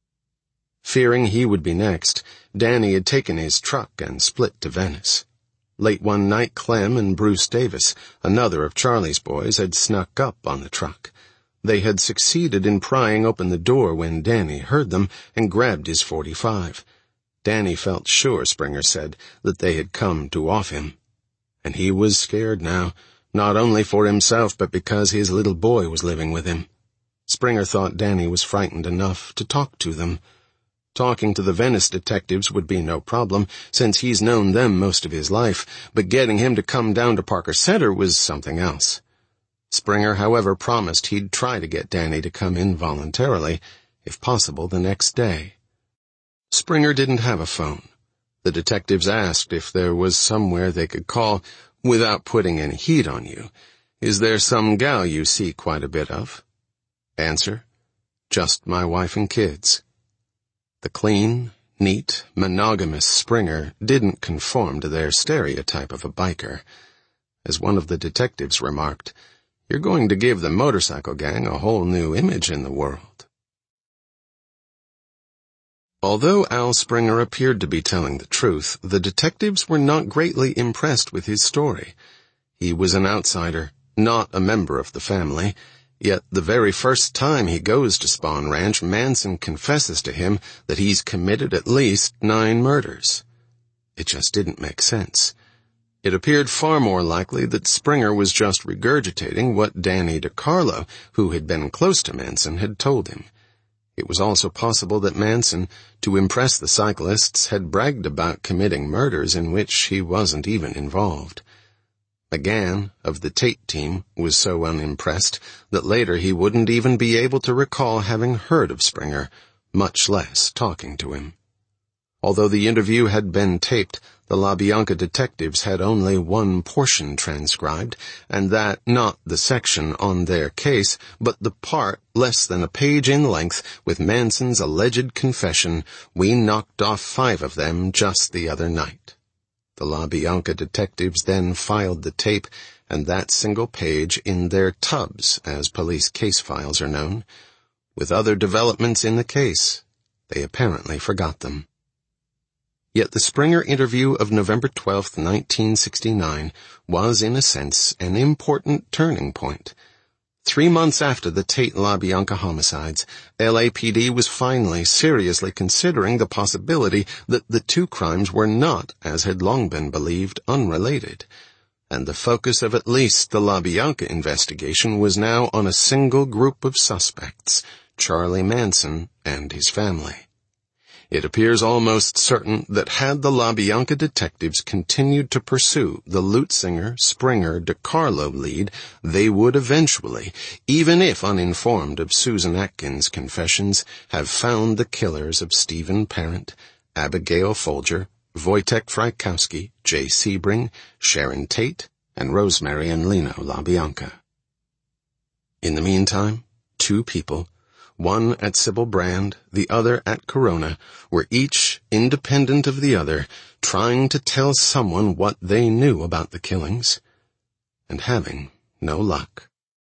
Fearing he would be next, Danny had taken his truck and split to Venice. Late one night, Clem and Bruce Davis, another of Charlie's boys, had snuck up on the truck. They had succeeded in prying open the door when Danny heard them and grabbed his .45. Danny felt sure, Springer said, that they had come to off him. And he was scared now, not only for himself but because his little boy was living with him. Springer thought Danny was frightened enough to talk to them. Talking to the Venice detectives would be no problem, since he's known them most of his life, but getting him to come down to Parker Center was something else. Springer, however, promised he'd try to get Danny to come in voluntarily, if possible the next day. Springer didn't have a phone. The detectives asked if there was somewhere they could call without putting any heat on you. Is there some gal you see quite a bit of? Answer: just my wife and kids. The clean, neat, monogamous Springer didn't conform to their stereotype of a biker. As one of the detectives remarked, "You're going to give the motorcycle gang a whole new image in the world." Although Al Springer appeared to be telling the truth, the detectives were not greatly impressed with his story. He was an outsider, not a member of the family, yet the very first time he goes to Spahn Ranch, Manson confesses to him that he's committed at least 9 murders. It just didn't make sense. It appeared far more likely that Springer was just regurgitating what Danny DeCarlo, who had been close to Manson, had told him. It was also possible that Manson, to impress the cyclists, had bragged about committing murders in which he wasn't even involved. McGann, of the Tate team, was so unimpressed that later he wouldn't even be able to recall having heard of Springer, much less talking to him. Although the interview had been taped, the LaBianca detectives had only one portion transcribed, and that not the section on their case, but the part less than a page in length with Manson's alleged confession, "We knocked off 5 of them just the other night." The LaBianca detectives then filed the tape and that single page in their tubs, as police case files are known. With other developments in the case, they apparently forgot them. Yet the Springer interview of November 12, 1969, was, in a sense, an important turning point. 3 months after the Tate-LaBianca homicides, LAPD was finally seriously considering the possibility that the two crimes were not, as had long been believed, unrelated. And the focus of at least the LaBianca investigation was now on a single group of suspects, Charlie Manson and his family. It appears almost certain that had the LaBianca detectives continued to pursue the Lutzinger, Springer, DeCarlo lead, they would eventually, even if uninformed of Susan Atkins' confessions, have found the killers of Stephen Parent, Abigail Folger, Wojtek Frykowski, Jay Sebring, Sharon Tate, and Rosemary and Leno LaBianca. In the meantime, 2 people, one at Sybil Brand, the other at Corona, were each, independent of the other, trying to tell someone what they knew about the killings, and having no luck.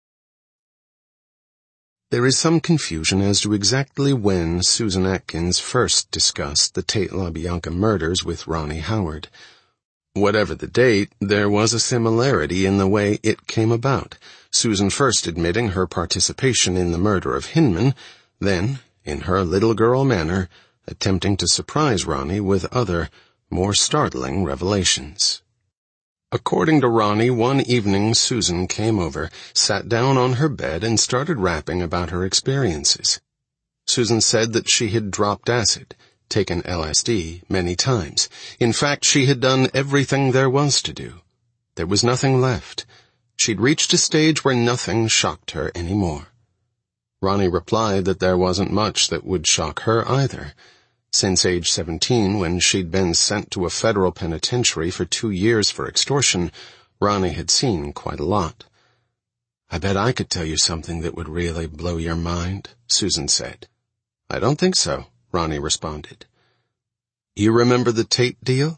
There is some confusion as to exactly when Susan Atkins first discussed the Tate-LaBianca murders with Ronnie Howard. Whatever the date, there was a similarity in the way it came about, Susan first admitting her participation in the murder of Hinman, then, in her little girl manner, attempting to surprise Ronnie with other, more startling revelations. According to Ronnie, one evening Susan came over, sat down on her bed, and started rapping about her experiences. Susan said that she had dropped acid, taken LSD many times. In fact, she had done everything there was to do. There was nothing left. She'd reached a stage where nothing shocked her anymore. Ronnie replied that there wasn't much that would shock her either. Since age 17, when she'd been sent to a federal penitentiary for 2 years for extortion, Ronnie had seen quite a lot. "I bet I could tell you something that would really blow your mind," Susan said. "I don't think so," Ronnie responded. "You remember the Tate deal?"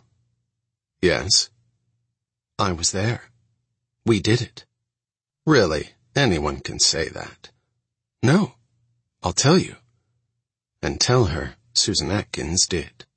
"Yes." "I was there. We did it." "Really? Anyone can say that." "No. I'll tell you." And tell her Susan Atkins did.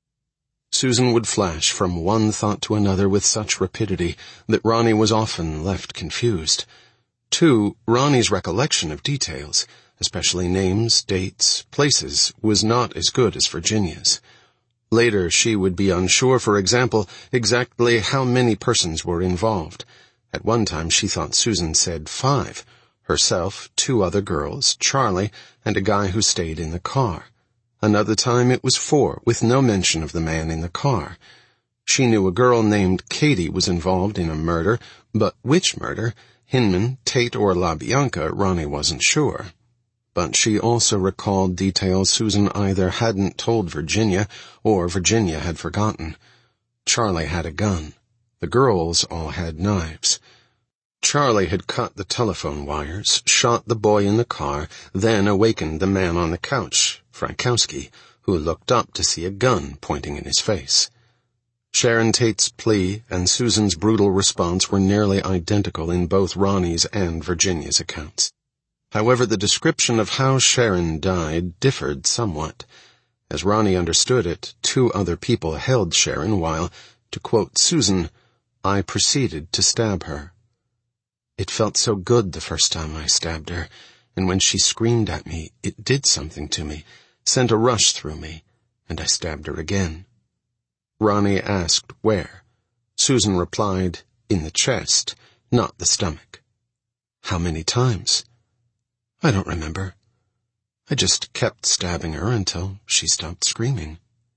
Susan would flash from one thought to another with such rapidity that Ronnie was often left confused. Too, Ronnie's recollection of details, especially names, dates, places, was not as good as Virginia's. Later, she would be unsure, for example, exactly how many persons were involved. At one time, she thought Susan said 5, herself, 2 other girls, Charlie, and a guy who stayed in the car. Another time it was 4, with no mention of the man in the car. She knew a girl named Katie was involved in a murder, but which murder, Hinman, Tate, or LaBianca, Ronnie wasn't sure. But she also recalled details Susan either hadn't told Virginia, or Virginia had forgotten. Charlie had a gun. The girls all had knives. Charlie had cut the telephone wires, shot the boy in the car, then awakened the man on the couch, Frykowski, who looked up to see a gun pointing in his face. Sharon Tate's plea and Susan's brutal response were nearly identical in both Ronnie's and Virginia's accounts. However, the description of how Sharon died differed somewhat. As Ronnie understood it, 2 other people held Sharon while, to quote Susan, "I proceeded to stab her. It felt so good the first time I stabbed her, and when she screamed at me, it did something to me, sent a rush through me, and I stabbed her again." Ronnie asked where. Susan replied, "In the chest, not the stomach." "How many times?" "I don't remember. I just kept stabbing her until she stopped screaming."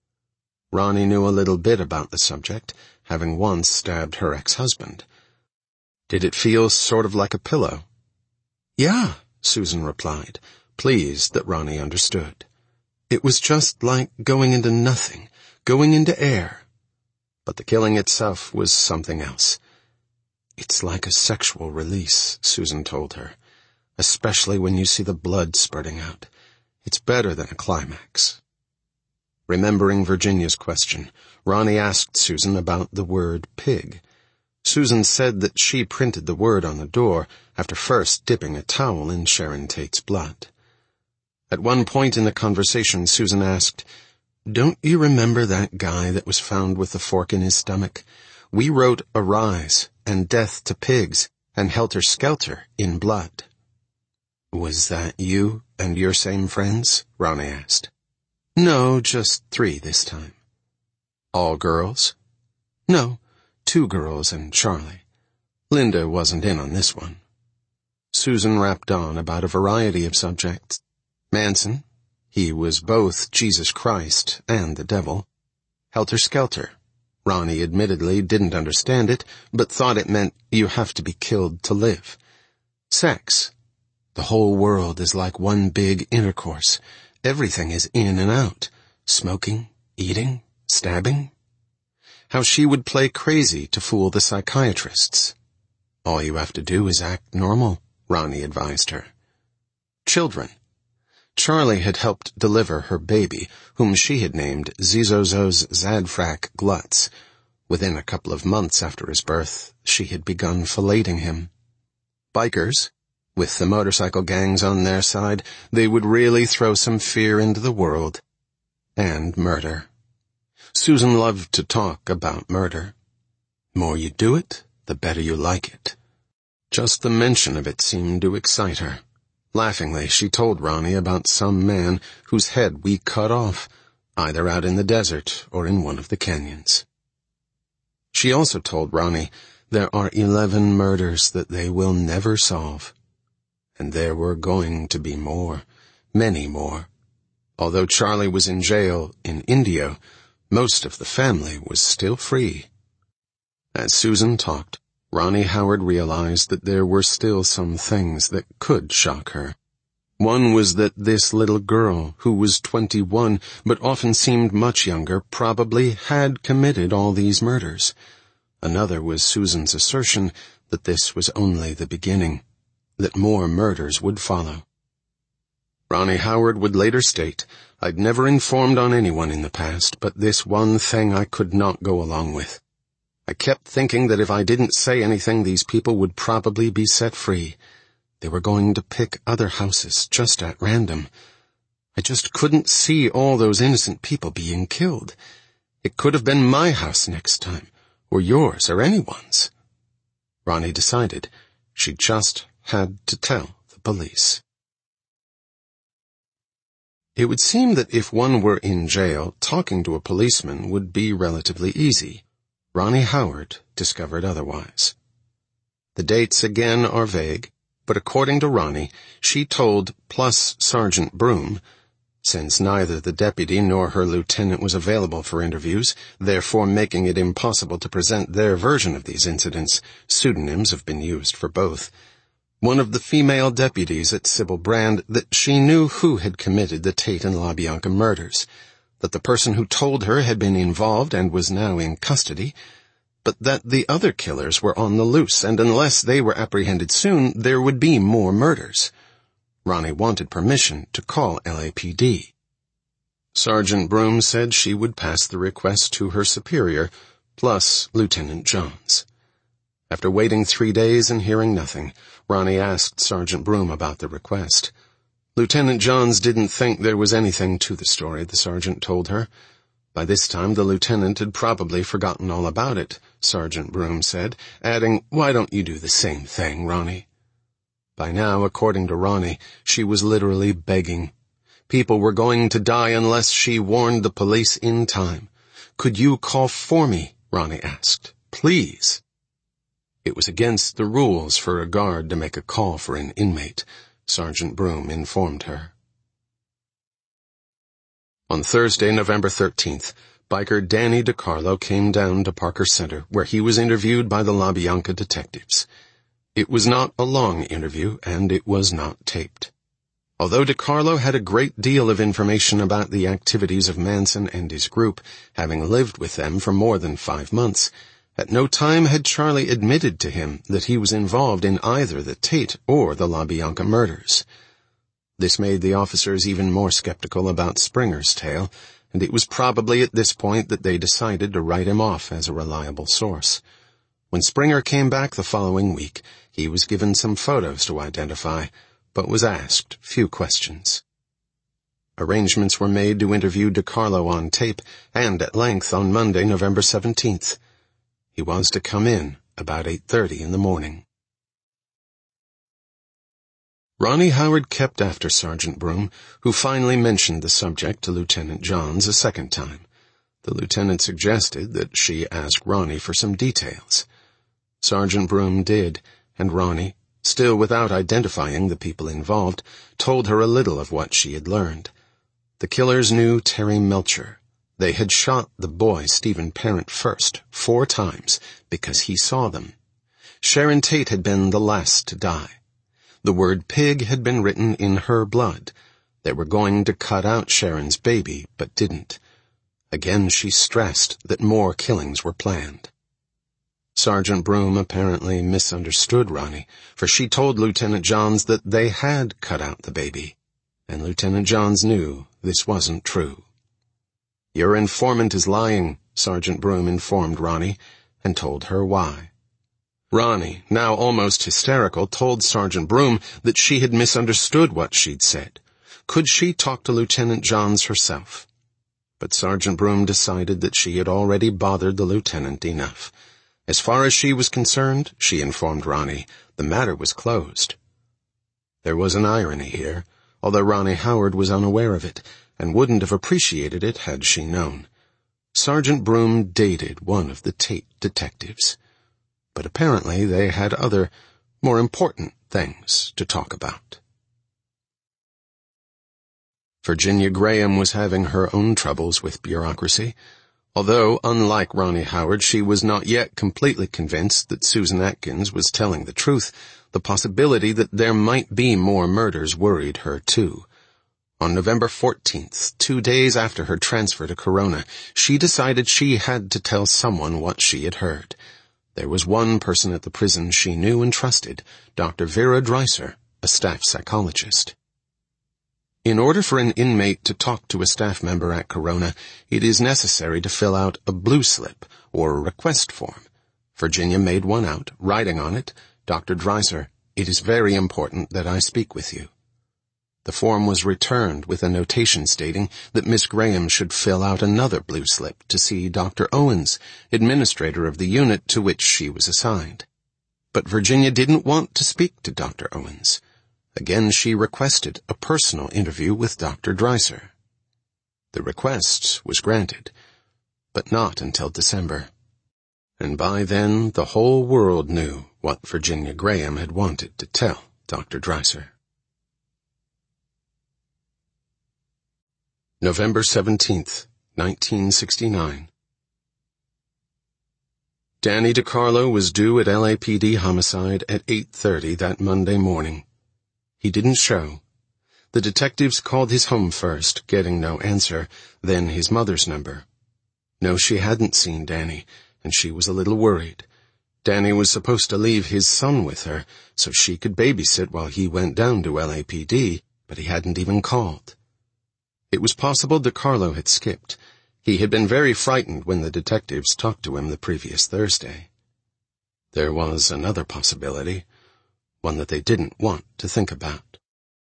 Ronnie knew a little bit about the subject, having once stabbed her ex-husband. "Did it feel sort of like a pillow?" "Yeah," Susan replied, pleased that Ronnie understood. "It was just like going into nothing, going into air." But the killing itself was something else. "It's like a sexual release," Susan told her, "especially when you see the blood spurting out. It's better than a climax." Remembering Virginia's question, Ronnie asked Susan about the word pig. Susan said that she printed the word on the door after first dipping a towel in Sharon Tate's blood. At one point in the conversation, Susan asked, Don't you remember that guy that was found with the fork in his stomach? We wrote Arise and Death to Pigs and Helter Skelter in blood." "Was that you and your same friends?" Ronnie asked. "No, just 3 this time." "All girls?" "No, 2 girls and Charlie. Linda wasn't in on this one." Susan rapped on about a variety of subjects. Manson, he was both Jesus Christ and the devil. Helter Skelter, Ronnie admittedly didn't understand it, but thought it meant you have to be killed to live. Sex, the whole world is like one big intercourse. Everything is in and out. Smoking, eating, stabbing. How she would play crazy to fool the psychiatrists. "All you have to do is act normal," Ronnie advised her. Children. Charlie had helped deliver her baby, whom she had named Zizozos Zadfrak Glutz. Within a couple of months after his birth, she had begun filleting him. Bikers. With the motorcycle gangs on their side, they would really throw some fear into the world. And murder. Susan loved to talk about murder. More you do it, the better you like it. Just the mention of it seemed to excite her. Laughingly, she told Ronnie about some man whose head we cut off, either out in the desert or in one of the canyons. She also told Ronnie there are 11 murders that they will never solve. And there were going to be more, many more. Although Charlie was in jail in India, most of the family was still free. As Susan talked, Ronnie Howard realized that there were still some things that could shock her. One was that this little girl, who was 21 but often seemed much younger, probably had committed all these murders. Another was Susan's assertion that this was only the beginning, that more murders would follow. Ronnie Howard would later state, "I'd never informed on anyone in the past, but this one thing I could not go along with. I kept thinking that if I didn't say anything, these people would probably be set free. They were going to pick other houses just at random. I just couldn't see all those innocent people being killed. It could have been my house next time, or yours, or anyone's." Ronnie decided she just had to tell the police. It would seem that if one were in jail, talking to a policeman would be relatively easy. Ronnie Howard discovered otherwise. The dates again are vague, but according to Ronnie, she told plus Sergeant Broom, since neither the deputy nor her lieutenant was available for interviews, therefore making it impossible to present their version of these incidents, pseudonyms have been used for both. One of the female deputies at Sybil Brand, that she knew who had committed the Tate and LaBianca murders, that the person who told her had been involved and was now in custody, but that the other killers were on the loose, and unless they were apprehended soon, there would be more murders. Ronnie wanted permission to call LAPD. Sergeant Broom said she would pass the request to her superior, plus Lieutenant Johns. After waiting 3 days and hearing nothing, Ronnie asked Sergeant Broom about the request. Lieutenant Johns didn't think there was anything to the story, the sergeant told her. By this time, the lieutenant had probably forgotten all about it, Sergeant Broom said, adding, "Why don't you do the same thing, Ronnie?" By now, according to Ronnie, she was literally begging. People were going to die unless she warned the police in time. "Could you call for me?" Ronnie asked. "Please." It was against the rules for a guard to make a call for an inmate, Sergeant Broom informed her. On Thursday, November 13th, biker Danny DiCarlo came down to Parker Center, where he was interviewed by the LaBianca detectives. It was not a long interview, and it was not taped. Although DiCarlo had a great deal of information about the activities of Manson and his group, having lived with them for more than 5 months, at no time had Charlie admitted to him that he was involved in either the Tate or the LaBianca murders. This made the officers even more skeptical about Springer's tale, and it was probably at this point that they decided to write him off as a reliable source. When Springer came back the following week, he was given some photos to identify, but was asked few questions. Arrangements were made to interview DiCarlo on tape, and at length on Monday, November 17th. He was to come in about 8:30 in the morning. Ronnie Howard kept after Sergeant Broom, who finally mentioned the subject to Lieutenant Johns a second time. The lieutenant suggested that she ask Ronnie for some details. Sergeant Broom did, and Ronnie, still without identifying the people involved, told her a little of what she had learned. The killers knew Terry Melcher. They had shot the boy Stephen Parent first, 4 times, because he saw them. Sharon Tate had been the last to die. The word pig had been written in her blood. They were going to cut out Sharon's baby, but didn't. Again she stressed that more killings were planned. Sergeant Broom apparently misunderstood Ronnie, for she told Lieutenant Johns that they had cut out the baby, and Lieutenant Johns knew this wasn't true. "Your informant is lying," Sergeant Broom informed Ronnie, and told her why. Ronnie, now almost hysterical, told Sergeant Broom that she had misunderstood what she'd said. Could she talk to Lieutenant Johns herself? But Sergeant Broom decided that she had already bothered the lieutenant enough. As far as she was concerned, she informed Ronnie, the matter was closed. There was an irony here, although Ronnie Howard was unaware of it, and wouldn't have appreciated it had she known. Sergeant Broom dated one of the Tate detectives. But apparently they had other, more important things to talk about. Virginia Graham was having her own troubles with bureaucracy. Although, unlike Ronnie Howard, she was not yet completely convinced that Susan Atkins was telling the truth, the possibility that there might be more murders worried her too. On November 14th, 2 days after her transfer to Corona, she decided she had to tell someone what she had heard. There was one person at the prison she knew and trusted, Dr. Vera Dreiser, a staff psychologist. In order for an inmate to talk to a staff member at Corona, it is necessary to fill out a blue slip, or request form. Virginia made one out, writing on it, "Dr. Dreiser, it is very important that I speak with you." The form was returned with a notation stating that Miss Graham should fill out another blue slip to see Dr. Owens, administrator of the unit to which she was assigned. But Virginia didn't want to speak to Dr. Owens. Again she requested a personal interview with Dr. Dreiser. The request was granted, but not until December. And by then the whole world knew what Virginia Graham had wanted to tell Dr. Dreiser. November 17th, 1969. Danny DiCarlo was due at LAPD homicide at 8:30 that Monday morning. He didn't show. The detectives called his home first, getting no answer, then his mother's number. No, she hadn't seen Danny, and she was a little worried. Danny was supposed to leave his son with her, so she could babysit while he went down to LAPD, but he hadn't even called. It was possible DiCarlo had skipped. He had been very frightened when the detectives talked to him the previous Thursday. There was another possibility, one that they didn't want to think about.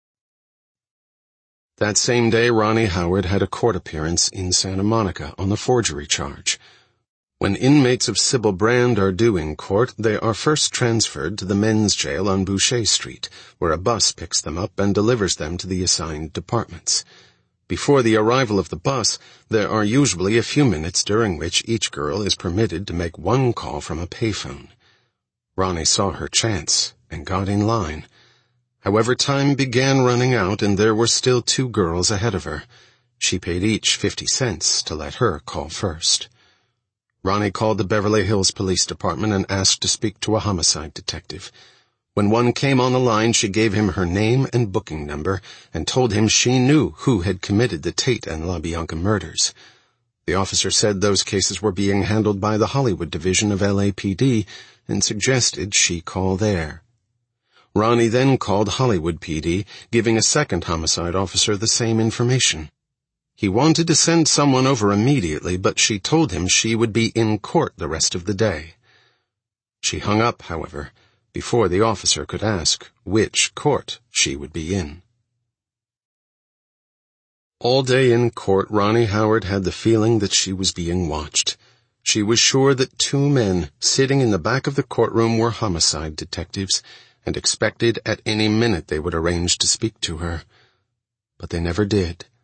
That same day, Ronnie Howard had a court appearance in Santa Monica on the forgery charge. When inmates of Sybil Brand are due in court, they are first transferred to the men's jail on Boucher Street, where a bus picks them up and delivers them to the assigned departments. Before the arrival of the bus, there are usually a few minutes during which each girl is permitted to make one call from a payphone. Ronnie saw her chance and got in line. However, time began running out and there were still 2 girls ahead of her. She paid each 50 cents to let her call first. Ronnie called the Beverly Hills Police Department and asked to speak to a homicide detective. When one came on the line, she gave him her name and booking number and told him she knew who had committed the Tate and LaBianca murders. The officer said those cases were being handled by the Hollywood division of LAPD and suggested she call there. Ronnie then called Hollywood PD, giving a second homicide officer the same information. He wanted to send someone over immediately, but she told him she would be in court the rest of the day. She hung up, however, before the officer could ask which court she would be in. All day in court, Ronnie Howard had the feeling that she was being watched. She was sure that 2 men sitting in the back of the courtroom were homicide detectives, and expected at any minute they would arrange to speak to her. But they never did.